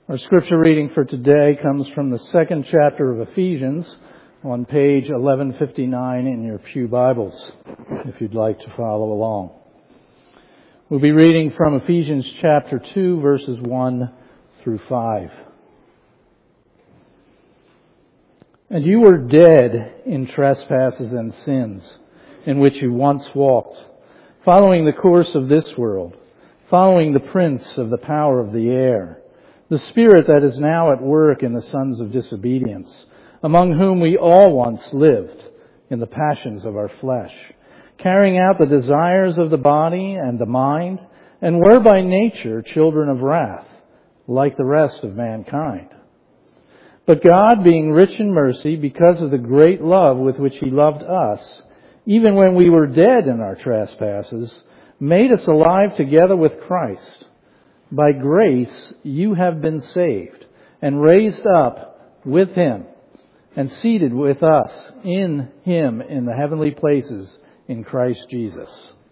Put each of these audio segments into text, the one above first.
Our scripture reading for today comes from the second chapter of Ephesians on page 1159 in your pew Bibles, if you'd like to follow along. We'll be reading from Ephesians chapter 2, verses 1 through 5. And you were dead in trespasses and sins, in which you once walked, following the course of this world, following the prince of the power of the air, the spirit that is now at work in the sons of disobedience, among whom we all once lived in the passions of our flesh, carrying out the desires of the body and the mind, and were by nature children of wrath, like the rest of mankind. But God, being rich in mercy, because of the great love with which He loved us, even when we were dead in our trespasses, made us alive together with Christ. By grace you have been saved, and raised up with Him, and seated with us in Him in the heavenly places in Christ Jesus.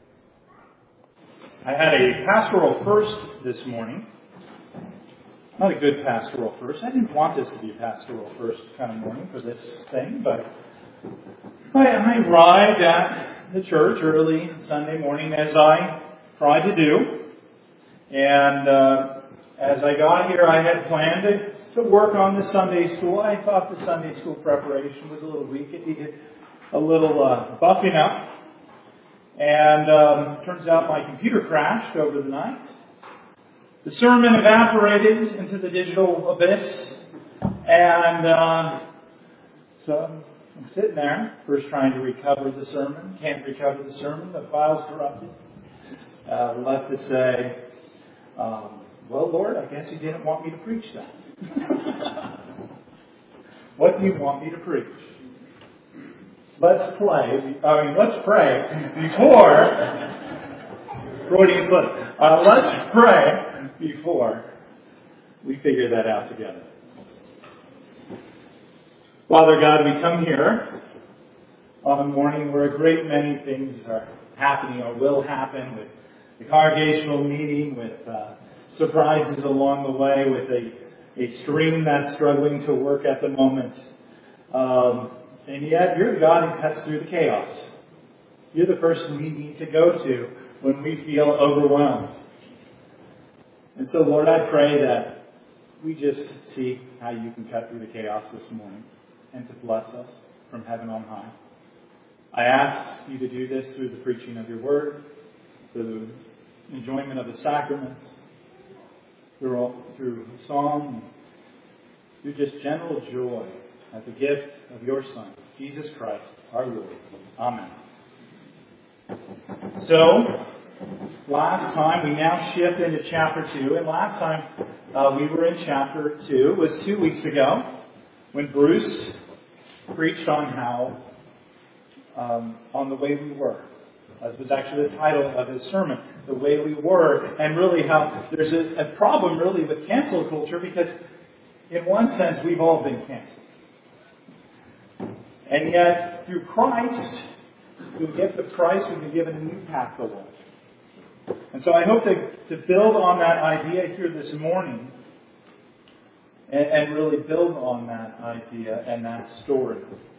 I had a pastoral first this morning. Not a good pastoral first. I didn't want this to be a pastoral first kind of morning for this thing, but I arrived at the church early Sunday morning, as I tried to do. And as I got here, I had planned to work on the Sunday school. I thought the Sunday school preparation was a little weak. It needed a little buffing up. And turns out my computer crashed over the night. The sermon evaporated into the digital abyss. And so I'm sitting there, first trying to recover the sermon. Can't recover the sermon. The file's corrupted. Left to say, well, Lord, I guess you didn't want me to preach that. What do you want me to preach? Let's pray before Freudian slip. Let's pray before we figure that out together. Father God, we come here on a morning where a great many things are happening or will happen, with the congregational meeting, with surprises along the way, with a stream that's struggling to work at the moment. And yet, you're the God who cuts through the chaos. You're the person we need to go to when we feel overwhelmed. And so, Lord, I pray that we just see how you can cut through the chaos this morning and to bless us from heaven on high. I ask you to do this through the preaching of your word, through the enjoyment of the sacraments, through song, through just general joy at the gift of your Son, Jesus Christ, our Lord. Amen. So, last time, we now shift into chapter 2, and last time we were in chapter 2. It was 2 weeks ago when Bruce preached on how, on the way we were. That was actually the title of his sermon, The Way We Were, and really how there's a problem really with cancel culture, because in one sense we've all been canceled. And yet through Christ, through the gift of Christ, we've been given a new path to walk. And so I hope to build on that idea here this morning and really build on that idea and that story.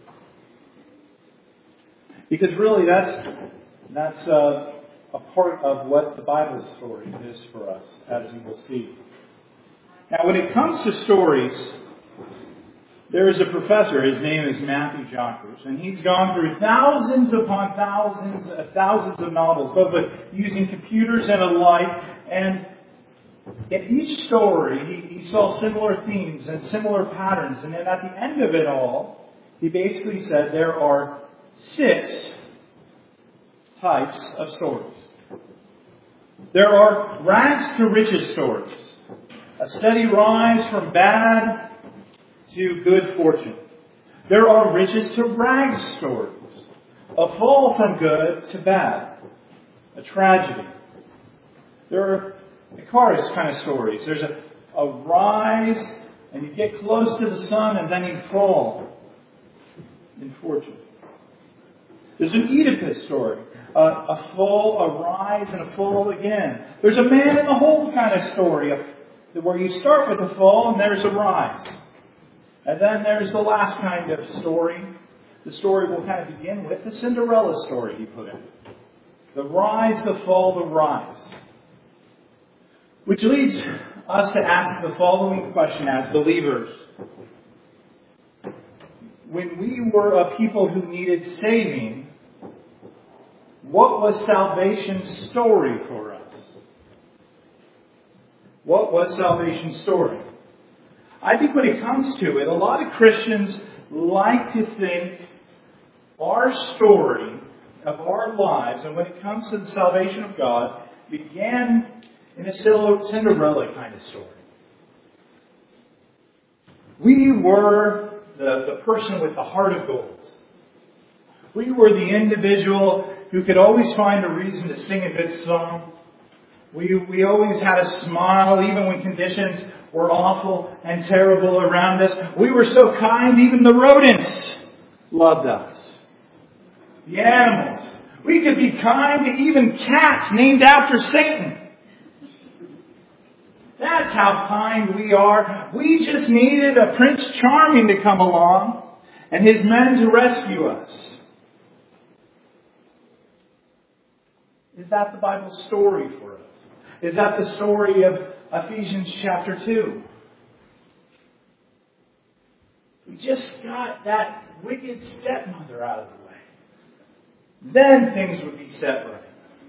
Because really that's a part of what the Bible story is for us, as you will see. Now, when it comes to stories, there is a professor, his name is Matthew Jockers, and he's gone through thousands upon thousands of novels, both with using computers and alike, and in each story he saw similar themes and similar patterns, and then at the end of it all, he basically said there are 6 types of stories. There are rags to riches stories, a steady rise from bad to good fortune. There are riches to rags stories, a fall from good to bad, a tragedy. There are Icarus kind of stories. There's a rise and you get close to the sun and then you fall in fortune. There's an Oedipus story. A fall, a rise, and a fall again. There's a man in the hole kind of story. where you start with the fall and there's a rise. And then there's the last kind of story. The story we'll kind of begin with, the Cinderella story, he put in. The rise, the fall, the rise. Which leads us to ask the following question as believers. When we were a people who needed saving, what was salvation's story for us? What was salvation's story? I think when it comes to it, a lot of Christians like to think our story of our lives, and when it comes to the salvation of God, began in a Cinderella kind of story. We were the person with the heart of gold. We were the individual who could always find a reason to sing a good song. We always had a smile even when conditions were awful and terrible around us. We were so kind, even the rodents loved us. The animals. We could be kind to even cats named after Satan. That's how kind we are. We just needed a Prince Charming to come along and his men to rescue us. Is that the Bible story for us? Is that the story of Ephesians chapter 2? We just got that wicked stepmother out of the way. Then things would be set right.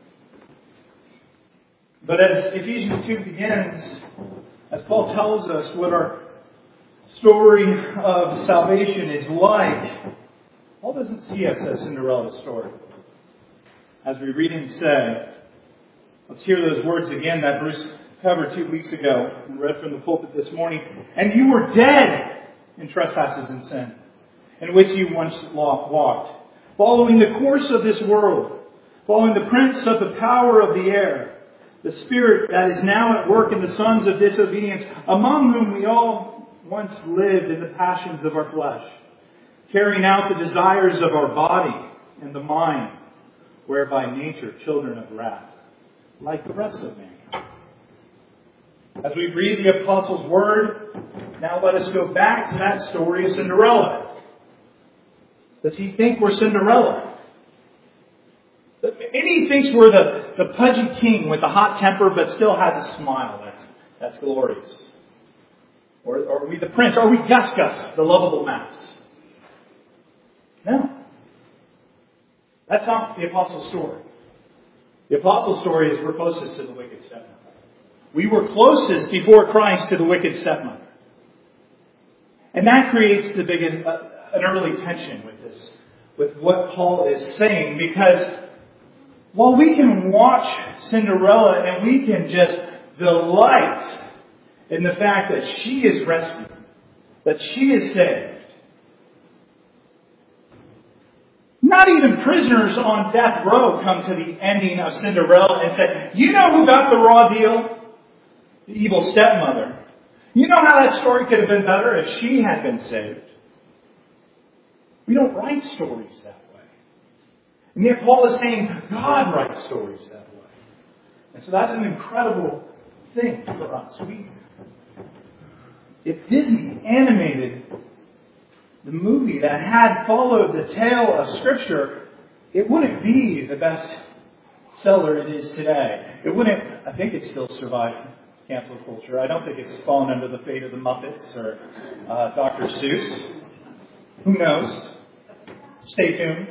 But as Ephesians 2 begins, as Paul tells us what our story of salvation is like, Paul doesn't see us as Cinderella's story. As we read him say, let's hear those words again that Bruce covered 2 weeks ago and read from the pulpit this morning. And you were dead in trespasses and sin, in which you once walked, following the course of this world, following the prince of the power of the air, the spirit that is now at work in the sons of disobedience, among whom we all once lived in the passions of our flesh, carrying out the desires of our body and the mind, whereby nature children of wrath, like the rest of mankind. As we read the Apostles' Word, now let us go back to that story of Cinderella. Does he think we're Cinderella? Maybe he thinks we're the pudgy king with the hot temper but still has a smile. That's glorious. Or are we the prince? Are we Gus Gus, the lovable mouse? No. That's not the Apostles' story. The Apostles' story is we're closest to the wicked stepmother. We were closest before Christ to the wicked stepmother. And that creates an early tension with this, with what Paul is saying, because while we can watch Cinderella and we can just delight in the fact that she is rescued, that she is saved, not even prisoners on death row come to the ending of Cinderella and say, you know who got the raw deal? The evil stepmother. You know how that story could have been better if she had been saved. We don't write stories that way. And yet Paul is saying God writes stories that way. And so that's an incredible thing for us. If Disney animated the movie that had followed the tale of Scripture, it wouldn't be the best seller it is today. It wouldn't, I think it still survived cancel culture. I don't think it's fallen under the fate of the Muppets or Dr. Seuss. Who knows? Stay tuned.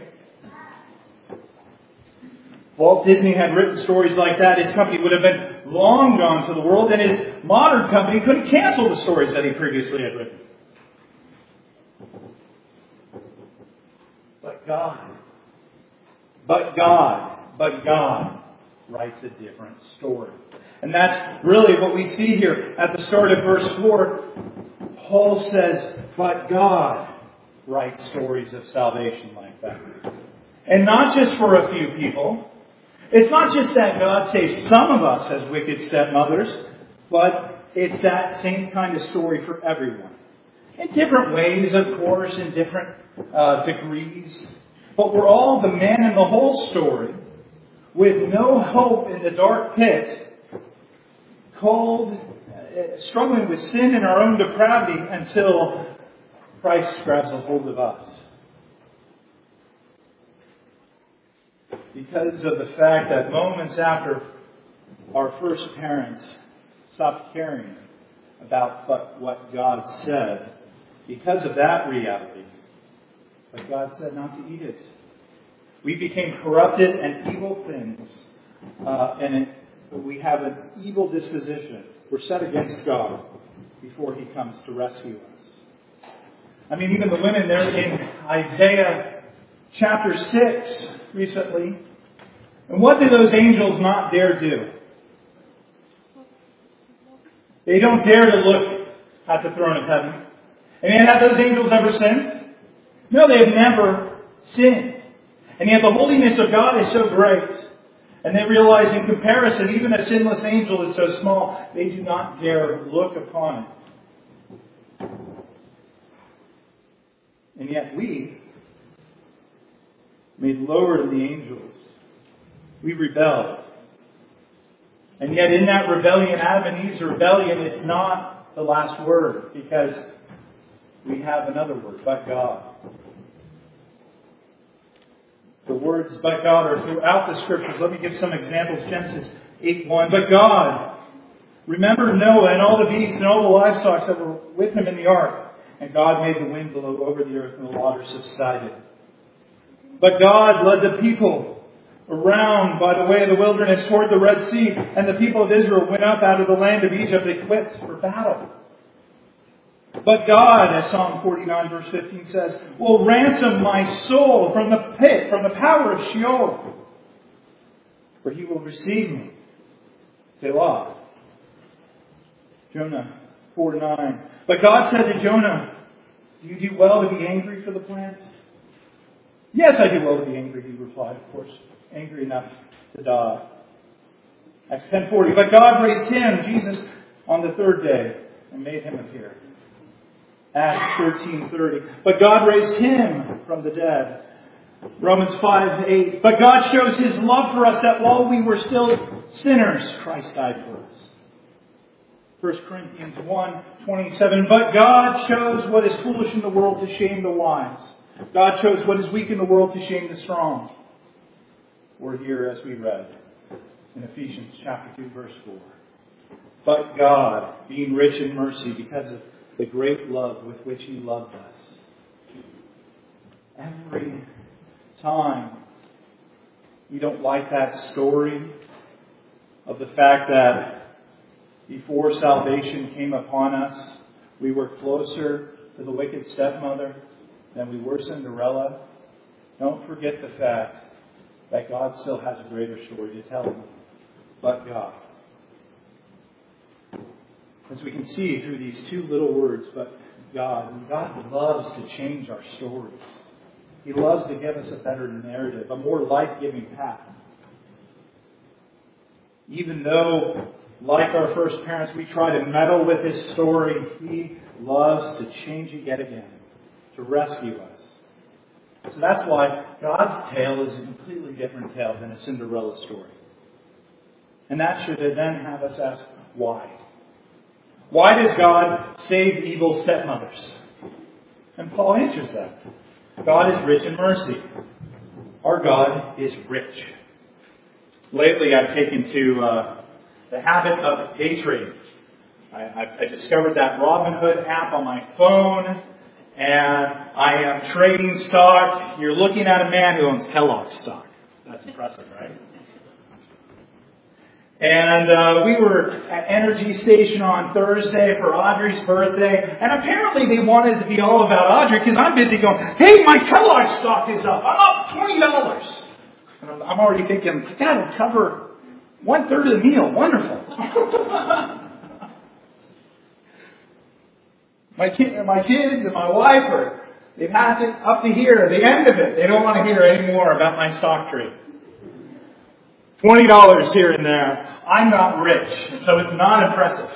Walt Disney had written stories like that, his company would have been long gone to the world, and his modern company couldn't cancel the stories that he previously had written. But God writes a different story. And that's really what we see here at the start of verse 4. Paul says, but God writes stories of salvation like that. And not just for a few people. It's not just that God saves some of us as wicked stepmothers, but it's that same kind of story for everyone. In different ways, of course, in different degrees. But we're all the man in the whole story, with no hope in the dark pit, called struggling with sin and our own depravity until Christ grabs a hold of us. Because of the fact that moments after our first parents stopped caring about what God said, because of that reality, but God said not to eat it. We became corrupted and evil things, and we have an evil disposition. We're set against God before He comes to rescue us. I mean, even the women there in Isaiah chapter 6 recently. And what do those angels not dare do? They don't dare to look at the throne of heaven. And have those angels ever sinned? No, they have never sinned. And yet the holiness of God is so great. And they realize in comparison, even a sinless angel is so small, they do not dare look upon it. And yet we, made lower than the angels, we rebelled. And yet in that rebellion, Adam and Eve's rebellion, it's not the last word, because we have another word, but God. The words but God are throughout the Scriptures. Let me give some examples. Genesis 8:1. But God, remember Noah and all the beasts and all the livestock that were with him in the ark. And God made the wind blow over the earth and the waters subsided. But God led the people around by the way of the wilderness toward the Red Sea. And the people of Israel went up out of the land of Egypt equipped for battle. But God, as Psalm 49 verse 15 says, will ransom my soul from the pit, from the power of Sheol. For He will receive me. Selah. Jonah 4:9. But God said to Jonah, do you do well to be angry for the plant? Yes, I do well to be angry, he replied, of course. Angry enough to die. Acts 10:40. But God raised Him, Jesus, on the third day and made Him appear. Acts 13:30. But God raised Him from the dead. Romans 5:8. But God shows His love for us that while we were still sinners, Christ died for us. 1 Corinthians 1:27. But God chose what is foolish in the world to shame the wise. God chose what is weak in the world to shame the strong. We're here as we read in Ephesians chapter 2 verse 4. But God, being rich in mercy because of the great love with which He loved us. Every time you don't like that story of the fact that before salvation came upon us, we were closer to the wicked stepmother than we were Cinderella, don't forget the fact that God still has a greater story to tell you. But God. As we can see through these two little words, but God loves to change our stories. He loves to give us a better narrative, a more life-giving path. Even though, like our first parents, we try to meddle with His story, He loves to change it yet again, to rescue us. So that's why God's tale is a completely different tale than a Cinderella story. And that should then have us ask, why? Why does God save evil stepmothers? And Paul answers that. God is rich in mercy. Our God is rich. Lately I've taken to the habit of day trading. I discovered that Robinhood app on my phone, and I am trading stock. You're looking at a man who owns Kellogg stock. That's impressive, right? And we were at Energy Station on Thursday for Audrey's birthday. And apparently they wanted to be all about Audrey because I'm busy going, hey, my Kellogg stock is up. I'm up $20. And I'm already thinking, that'll cover 1/3 of the meal. Wonderful. My kids and my wife they've had it up to here, the end of it. They don't want to hear any more about my stock trade. $20 here and there. I'm not rich, so it's not impressive.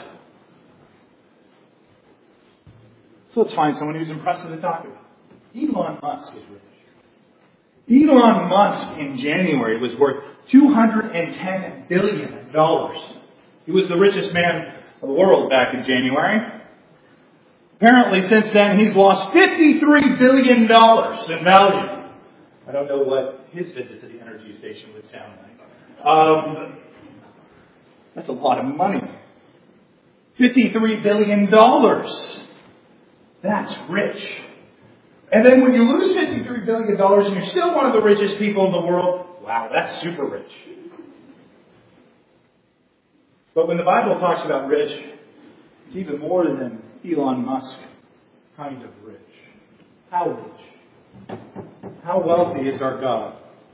So let's find someone who's impressive to talk about. Elon Musk is rich. Elon Musk in January was worth $210 billion. He was the richest man of the world back in January. Apparently, since then, he's lost $53 billion in value. I don't know what his visit to the energy station would sound like. That's a lot of money. $53 billion. That's rich. And then when you lose $53 billion and you're still one of the richest people in the world, wow, that's super rich. But when the Bible talks about rich, it's even more than Elon Musk kind of rich. How rich? How wealthy is our God?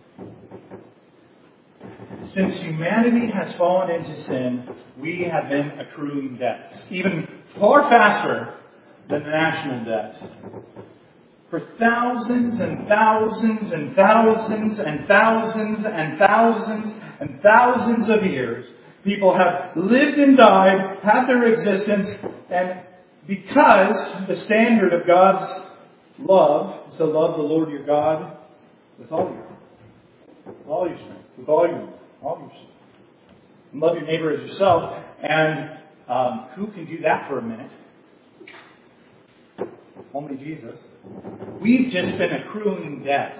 Since humanity has fallen into sin, we have been accruing debts, even far faster than the national debt. For thousands and thousands and thousands and thousands and thousands and thousands of years, people have lived and died, had their existence, and because the standard of God's love is to love the Lord your God with all your strength, with all your soul, and love your neighbor as yourself. And who can do that for a minute? Only Jesus. We've just been accruing debts,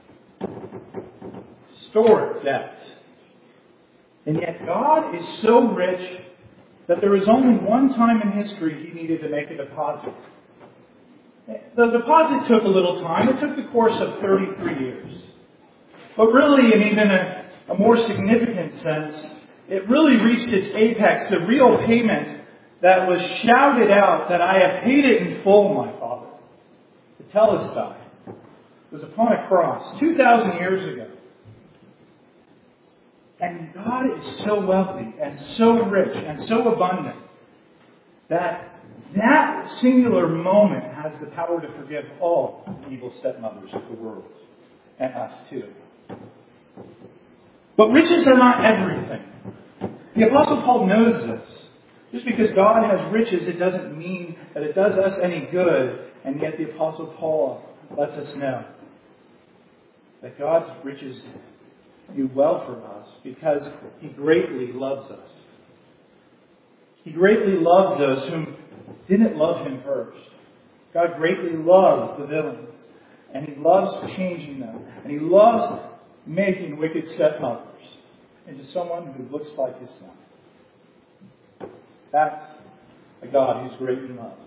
stored debts. And yet God is so rich that there was only one time in history He needed to make a deposit. The deposit took a little time. It took the course of 33 years. But really, in even a more significant sense, it really reached its apex, the real payment that was shouted out that I have paid it in full, my Father. The Telestai was upon a cross 2,000 years ago. And God is so wealthy and so rich and so abundant that singular moment has the power to forgive all the evil stepmothers of the world. And us too. But riches are not everything. The Apostle Paul knows this. Just because God has riches, it doesn't mean that it does us any good. And yet the Apostle Paul lets us know that God's riches do well for us because He greatly loves us. He greatly loves those whom didn't love Him first. God greatly loves the villains. And He loves changing them. And He loves making wicked stepmothers into someone who looks like His Son. That's a God who's great in love.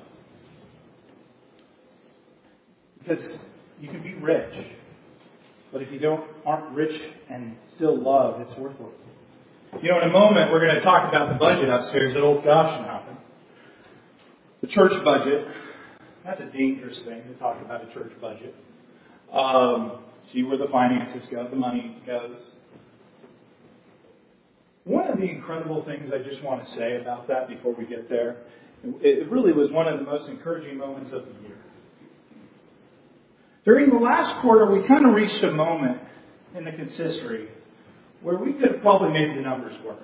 Because you can be rich, but if you aren't rich and still love, it's worthless. You know, in a moment we're going to talk about the budget upstairs at Old Goshenhafen. The church budget. That's a dangerous thing to talk about a church budget. See where the finances go, the money goes. One of the incredible things I just want to say about that before we get there, it really was one of the most encouraging moments of the year. During the last quarter, we kind of reached a moment in the consistory where we could have probably made the numbers work.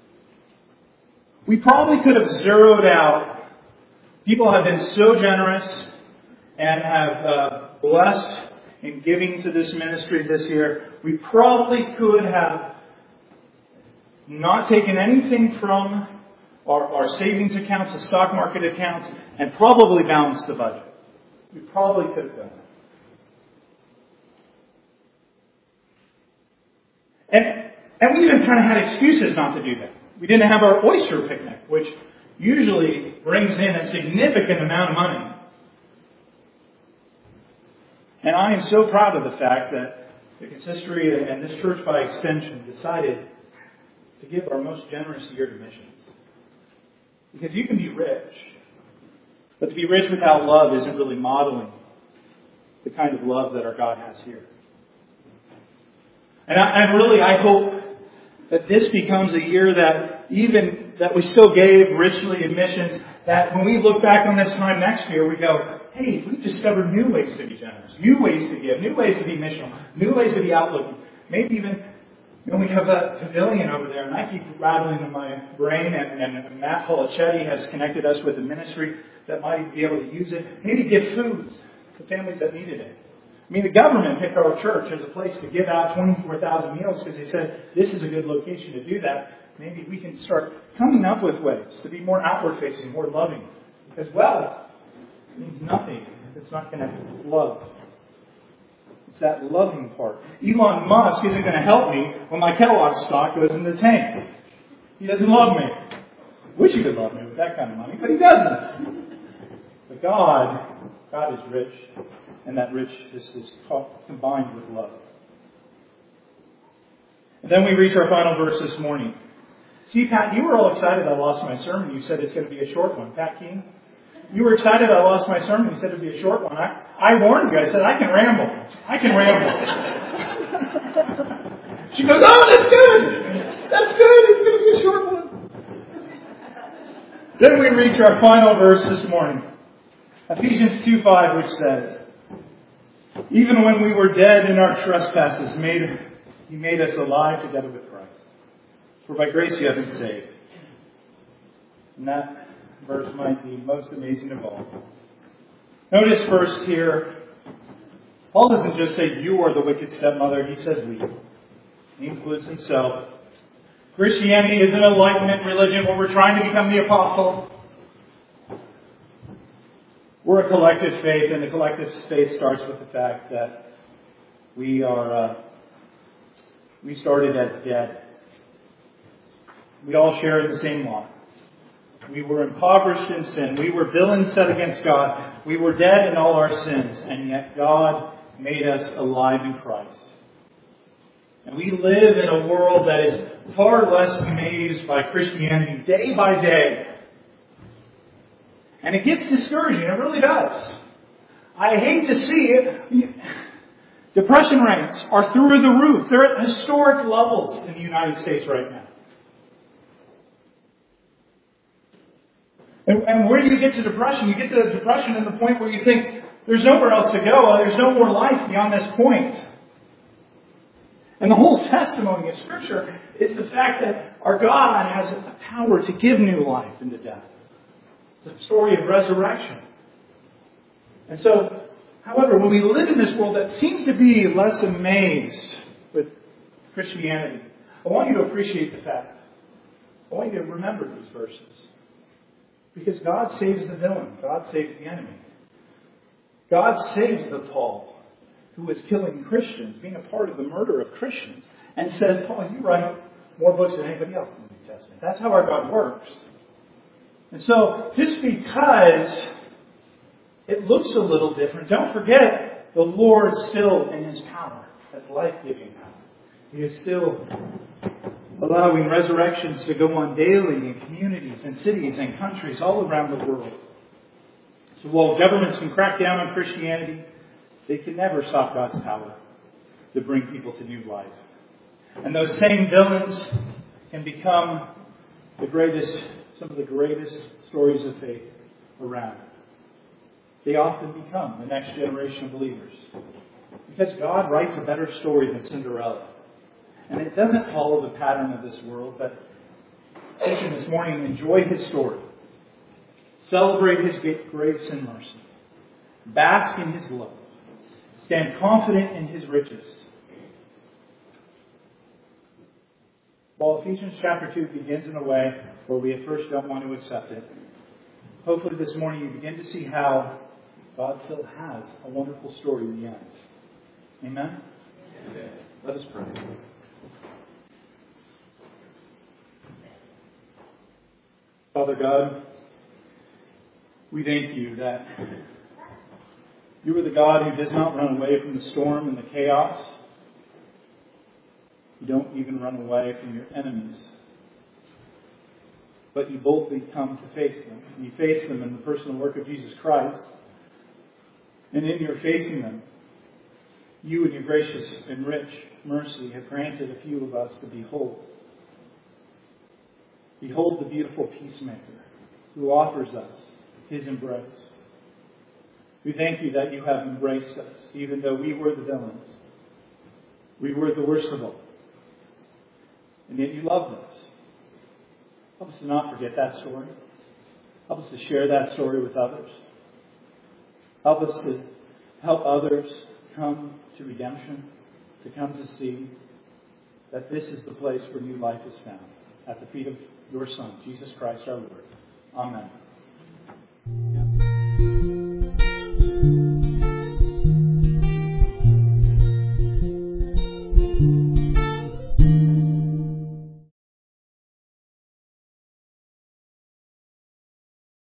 We probably could have zeroed out. People have been so generous and have blessed in giving to this ministry this year. We probably could have not taken anything from our savings accounts, the stock market accounts, and probably balanced the budget. We probably could have done that. And we even kind of had excuses not to do that. We didn't have our oyster picnic, which usually brings in a significant amount of money. And I am so proud of the fact that the consistory and this church by extension decided to give our most generous year to missions. Because you can be rich, but to be rich without love isn't really modeling the kind of love that our God has here. And I hope that this becomes a year that we still gave richly in missions, that when we look back on this time next year, we go, hey, we've discovered new ways to be generous, new ways to give, new ways to be missional, new ways to be outlooking. Maybe even, we have that pavilion over there, and I keep rattling in my brain, and Matt Polichetti has connected us with a ministry that might be able to use it. Maybe give food to families that needed it. I mean, the government picked our church as a place to give out 24,000 meals because they said this is a good location to do that. maybe we can start coming up with ways to be more outward facing, more loving. Because wealth means nothing if it's not connected with love. It's that loving part. Elon Musk isn't going to help me when my Kellogg stock goes in the tank. He doesn't love me. Wish he could love me with that kind of money, but he doesn't. But God is rich, and that richness is combined with love. And then we reach our final verse this morning. See, Pat, you were all excited I lost my sermon. You said it's going to be a short one. Pat King, you were excited I lost my sermon. You said it would be a short one. I warned you. I said, I can ramble. She goes, oh, that's good. That's good. It's going to be a short one. Then we reach our final verse this morning. Ephesians 2:5, which says, even when we were dead in our trespasses, He made us alive together with Christ. For by grace you have been saved. And that verse might be most amazing of all. Notice first here, Paul doesn't just say you are the wicked stepmother, he says we. He includes himself. Christianity isn't an enlightenment religion where we're trying to become the apostle. We're a collective faith, and the collective faith starts with the fact that we started as dead. We all share in the same lot. We were impoverished in sin. We were villains set against God. We were dead in all our sins, and yet God made us alive in Christ. And we live in a world that is far less amazed by Christianity day by day. And it gets discouraging. It really does. I hate to see it. Depression rates are through the roof. They're at historic levels in the United States right now. And where do you get to depression? You get to depression at the point where you think there's nowhere else to go. There's no more life beyond this point. And the whole testimony of Scripture is the fact that our God has the power to give new life into death. It's a story of resurrection. And so, however, when we live in this world that seems to be less amazed with Christianity, I want you to appreciate the fact. I want you to remember these verses. Because God saves the villain. God saves the enemy. God saves the Paul who was killing Christians, being a part of the murder of Christians, and said, Paul, you write more books than anybody else in the New Testament. That's how our God works. And so, just because it looks a little different, don't forget the Lord still in His power, has life-giving power. He is still allowing resurrections to go on daily in communities and cities and countries all around the world. So while governments can crack down on Christianity, they can never stop God's power to bring people to new life. And those same villains can become some of the greatest stories of faith around. They often become the next generation of believers. Because God writes a better story than Cinderella. And it doesn't follow the pattern of this world, but teaching this morning, enjoy His story. Celebrate His grace and mercy. Bask in His love. Stand confident in His riches. While Ephesians chapter 2 begins in a way where we at first don't want to accept it, hopefully this morning you begin to see how God still has a wonderful story in the end. Amen? Amen. Let us pray. Father God, we thank You that You are the God who does not run away from the storm and the chaos. You don't even run away from Your enemies. But You boldly come to face them. And You face them in the personal work of Jesus Christ. And in Your facing them, You in Your gracious and rich mercy have granted a few of us to behold. Behold the beautiful peacemaker who offers us His embrace. We thank You that You have embraced us, even though we were the villains. We were the worst of all. And yet You loved us. Help us to not forget that story. Help us to share that story with others. Help us to help others come to redemption, to come to see that this is the place where new life is found. at the feet of your Son, Jesus Christ our Lord. Amen.